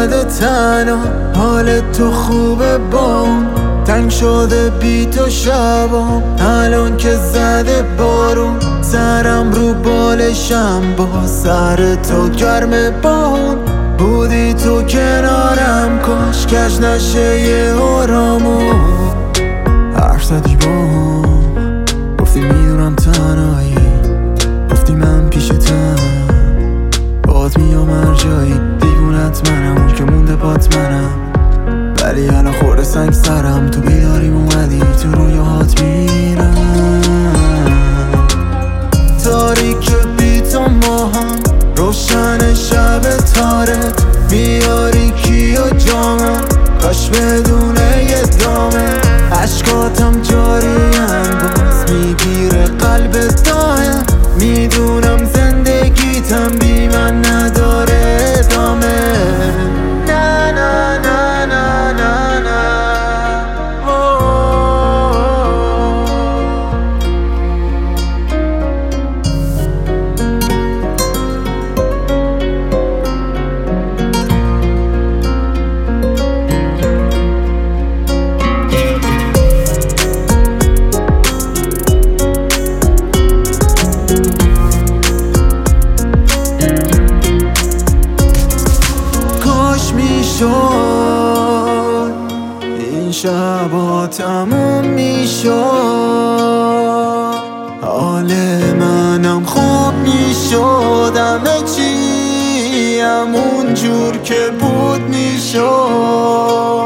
زده تنها، حال تو خوبه بام، تنگ شده بی تو شبام. الان که زده بارون، سرم رو بالشم، با سر تو گرم بام. بودی تو کنارم، کاش کش نشه یه آرامون. حرف زدی باهم، گفتی میدونم تنهایی، گفتی من پیشتم، باد میام هر جایی. دیوونت منم، اون که مونده بات منم، ولی الان خورده سنگ سرم. تو بیداریم اومدی، تو رویاهات میرم. تاریک بی تو ماهم، روشن شب تاره، میاری کی و جامم، کاش بدونه یه دامه. عشقاتم جاریم، باز میگیره قلب دایم. میدونم زندگیتم بی من نداره ادامه. نه نه نه نه نه نه. این شبا تموم میشد، حال منم خوب میشد، همه چی همون جور که بود میشد.